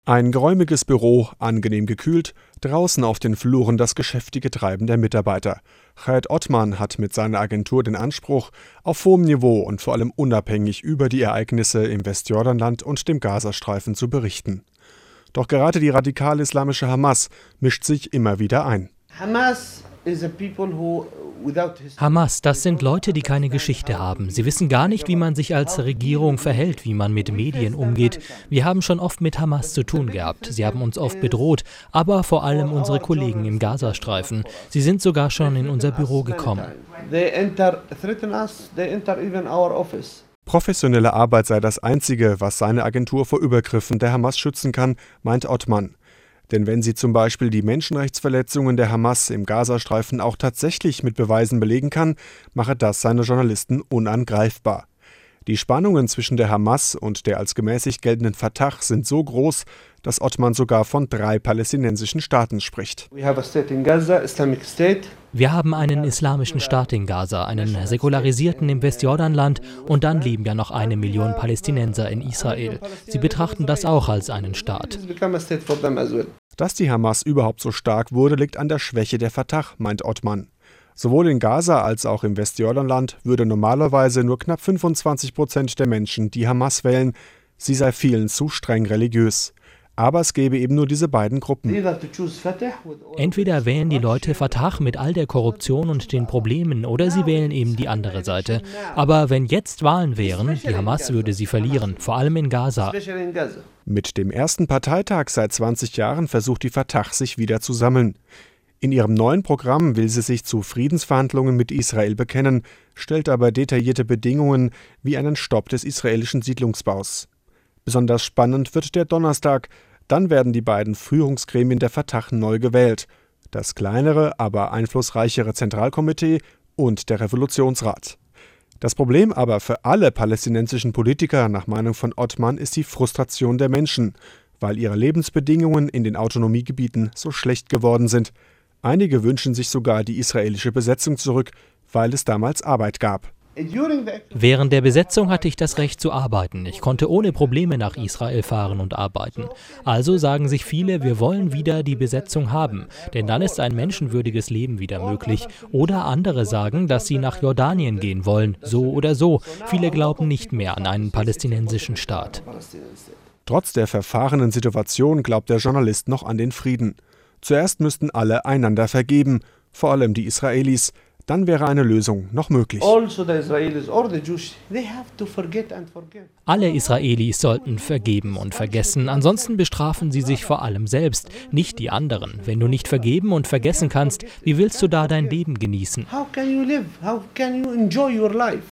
Ein geräumiges Büro, angenehm gekühlt, draußen auf den Fluren das geschäftige Treiben der Mitarbeiter. Khaled Othman hat mit seiner Agentur den Anspruch, auf hohem Niveau und vor allem unabhängig über die Ereignisse im Westjordanland und dem Gazastreifen zu berichten. Doch gerade die radikal-islamische Hamas mischt sich immer wieder ein. Hamas, das sind Leute, die keine Geschichte haben. Sie wissen gar nicht, wie man sich als Regierung verhält, wie man mit Medien umgeht. Wir haben schon oft mit Hamas zu tun gehabt. Sie haben uns oft bedroht, aber vor allem unsere Kollegen im Gazastreifen. Sie sind sogar schon in unser Büro gekommen. Professionelle Arbeit sei das Einzige, was seine Agentur vor Übergriffen der Hamas schützen kann, meint Othman. Denn wenn sie zum Beispiel die Menschenrechtsverletzungen der Hamas im Gazastreifen auch tatsächlich mit Beweisen belegen kann, mache das seine Journalisten unangreifbar. Die Spannungen zwischen der Hamas und der als gemäßigt geltenden Fatah sind so groß, dass Othman sogar von 3 palästinensischen Staaten spricht. Wir haben einen islamischen Staat in Gaza, einen säkularisierten im Westjordanland und dann leben ja noch 1 Million Palästinenser in Israel. Sie betrachten das auch als einen Staat. Dass die Hamas überhaupt so stark wurde, liegt an der Schwäche der Fatah, meint Othman. Sowohl in Gaza als auch im Westjordanland würde normalerweise nur knapp 25% der Menschen die Hamas wählen. Sie sei vielen zu streng religiös. Aber es gäbe eben nur diese beiden Gruppen. Entweder wählen die Leute Fatah mit all der Korruption und den Problemen oder sie wählen eben die andere Seite. Aber wenn jetzt Wahlen wären, die Hamas würde sie verlieren, vor allem in Gaza. Mit dem ersten Parteitag seit 20 Jahren versucht die Fatah, sich wieder zu sammeln. In ihrem neuen Programm will sie sich zu Friedensverhandlungen mit Israel bekennen, stellt aber detaillierte Bedingungen wie einen Stopp des israelischen Siedlungsbaus. Besonders spannend wird der Donnerstag, dann werden die beiden Führungsgremien der Fatah neu gewählt, das kleinere, aber einflussreichere Zentralkomitee und der Revolutionsrat. Das Problem aber für alle palästinensischen Politiker nach Meinung von Othman ist die Frustration der Menschen, weil ihre Lebensbedingungen in den Autonomiegebieten so schlecht geworden sind. Einige wünschen sich sogar die israelische Besetzung zurück, weil es damals Arbeit gab. Während der Besetzung hatte ich das Recht zu arbeiten. Ich konnte ohne Probleme nach Israel fahren und arbeiten. Also sagen sich viele, wir wollen wieder die Besetzung haben, denn dann ist ein menschenwürdiges Leben wieder möglich. Oder andere sagen, dass sie nach Jordanien gehen wollen, so oder so. Viele glauben nicht mehr an einen palästinensischen Staat. Trotz der verfahrenen Situation glaubt der Journalist noch an den Frieden. Zuerst müssten alle einander vergeben, vor allem die Israelis. Dann wäre eine Lösung noch möglich. Alle Israelis sollten vergeben und vergessen, ansonsten bestrafen sie sich vor allem selbst, nicht die anderen. Wenn du nicht vergeben und vergessen kannst, wie willst du da dein Leben genießen?